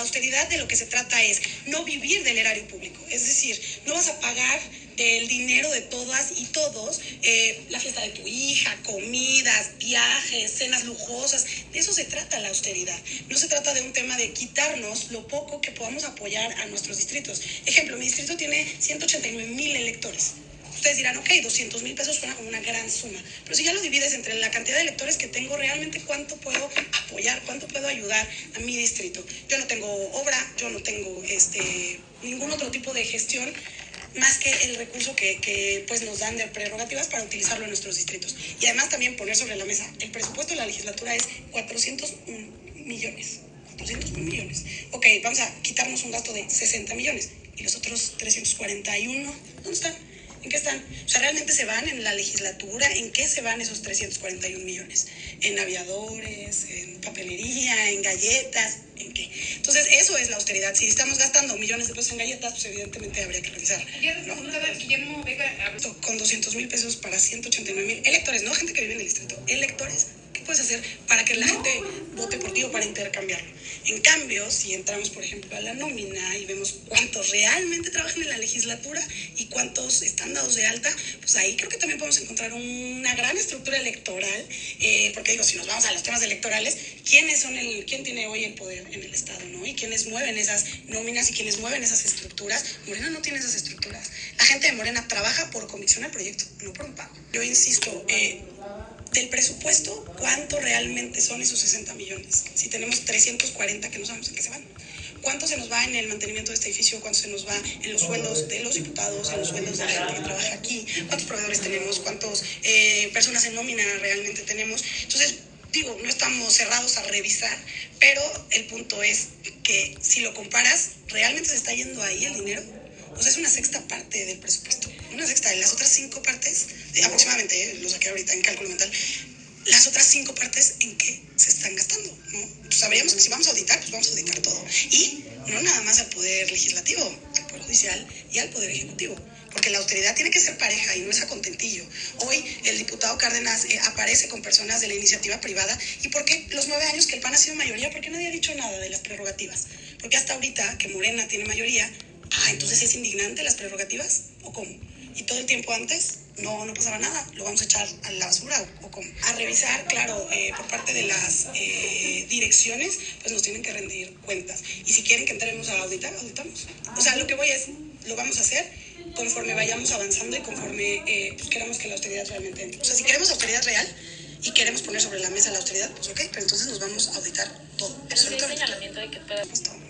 La austeridad de lo que se trata es no vivir del erario público. Es decir, no vas a pagar del dinero de todas y todos la fiesta de tu hija, comidas, viajes, cenas lujosas. De eso se trata la austeridad. No se trata de un tema de quitarnos lo poco que podamos apoyar a nuestros distritos. Ejemplo, mi distrito tiene 189,000 electores. Ustedes dirán, ok, 200,000 pesos suena como una gran suma, pero si ya lo divides entre la cantidad de electores que tengo, realmente cuánto puedo apoyar, cuánto puedo ayudar a mi distrito. Yo no tengo obra, yo no tengo ningún otro tipo de gestión más que el recurso que pues nos dan de prerrogativas para utilizarlo en nuestros distritos. Y además también poner sobre la mesa, el presupuesto de la legislatura es 401 millones. 401 millones. Ok, vamos a quitarnos un gasto de 60 millones. ¿Y los otros 341? ¿Dónde están? ¿En qué están? O sea, ¿realmente se van en la legislatura? ¿En qué se van esos 341 millones? ¿En aviadores? ¿En papelería? ¿En galletas? ¿En qué? Entonces, eso es la austeridad. Si estamos gastando millones de pesos en galletas, pues evidentemente habría que revisar, ¿no? Guillermo Vega con 200,000 pesos para 189,000 electores, no gente que vive en el distrito, electores. ¿Qué puedes hacer para que la gente vote por ti o para intercambiarlo? En cambio, si entramos, por ejemplo, a la nómina y vemos cuántos realmente trabajan en la legislatura y cuántos están dados de alta, pues ahí creo que también podemos encontrar una gran estructura electoral, porque digo, si nos vamos a los temas electorales, ¿quién tiene hoy el poder en el Estado, ¿no? Y quiénes mueven esas nóminas y quiénes mueven esas estructuras. Morena no tiene esas estructuras. La gente de Morena trabaja por convicción al proyecto, no por un pago. Yo insisto, del presupuesto, ¿cuánto realmente son esos 60 millones? Si tenemos 340 que no sabemos en qué se van. ¿Cuánto se nos va en el mantenimiento de este edificio? ¿Cuánto se nos va en los sueldos de los diputados, en los sueldos de la gente que trabaja aquí? ¿Cuántos proveedores tenemos? ¿Cuántas personas en nómina realmente tenemos? Entonces, digo, no estamos cerrados a revisar, pero el punto es que si lo comparas, ¿realmente se está yendo ahí el dinero? O sea, es una sexta parte del presupuesto. Una sexta de las otras 5 partes, aproximadamente, lo saqué ahorita en cálculo mental, las otras 5 partes en qué se están gastando, ¿no? Pues sabríamos que si vamos a auditar, pues vamos a auditar todo. Y no nada más al Poder Legislativo, al Poder Judicial y al Poder Ejecutivo. Porque la austeridad tiene que ser pareja y no es a contentillo. Hoy el diputado Cárdenas aparece con personas de la iniciativa privada. ¿Y por qué los 9 años que el PAN ha sido mayoría? Porque nadie ha dicho nada de las prerrogativas. Porque hasta ahorita que Morena tiene mayoría, entonces ¿es indignante las prerrogativas? ¿O cómo? Y todo el tiempo antes no pasaba nada, lo vamos a echar a la basura o cómo. A revisar, claro, por parte de las direcciones, pues nos tienen que rendir cuentas. Y si quieren que entremos a auditar, auditamos. O sea, lo que voy es, lo vamos a hacer conforme vayamos avanzando y conforme pues queramos que la austeridad realmente entre. O sea, si queremos austeridad real y queremos poner sobre la mesa la austeridad, pues ok, pero entonces nos vamos a auditar todo. Pero no hay señalamiento de que pueda...